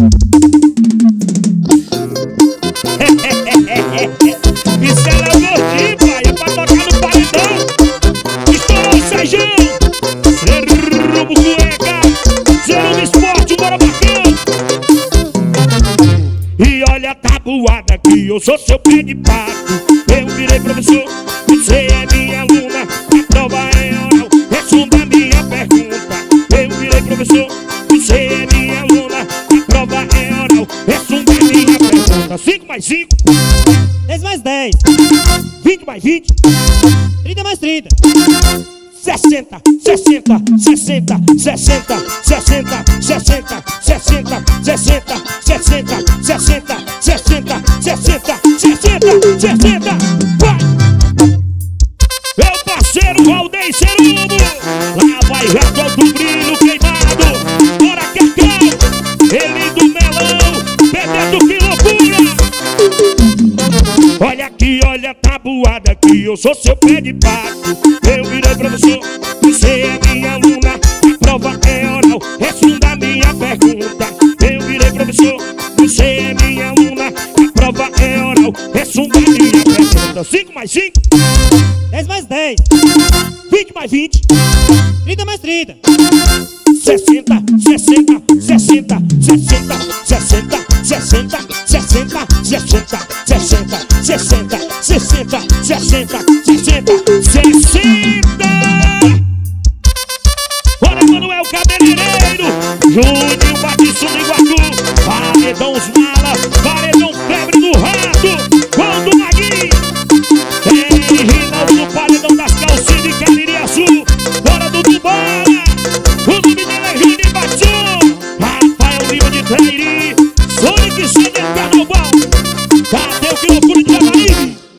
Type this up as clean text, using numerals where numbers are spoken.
Isso ela é o gordinho, pai. É pra tocar no paredão. Estourou o Sejão. Rumo cueca. Zero do esporte, bora bacão. E olha a tabuada que eu sou seu pé de pato. Eu virei professor, você é minha aluna. A prova é oral, responda a minha pergunta. Eu virei professor, você é minha aluna. A prova é oral, responda a minha pergunta. 5 mais 5, 10 mais 10, 20 mais 20, 30 mais 30, 60, 60, 60, 60, 60, 60, 60, 60, 60, 60, 60, 60, 60, 60, vai! Meu parceiro Valdeir Cerubo, lá vai reto do brilho queimado. Bora Cacau, ele do melão, Bebeto, que loucura! Olha aqui, olha a tabuada que eu sou seu pé de pato. Eu virei professor, você é minha aluna. A prova é oral, responda a minha pergunta. Eu virei professor, você é minha aluna. A prova é oral, responda a minha pergunta. 5 mais 5, 10 mais 10, 20 mais 20, 30 mais 30, 60, 60, 60, 60, 60, 60, 60, 60, 60, 60, 60, 60, 60, 60. Bora, Manuel Cabeleireiro, Júnior Batista do Iguatu, Paredão os Mala, Paredão Febre do Rato, Gol do Maguinho, tem Rinaldo no Paredão das Calcinhas de Cariri Azul, bora do Dubara, o do Mineiro é Júnior Batista, Rafael Lima de Trairi, Sonic Center Carnaval, cadê o que loucura?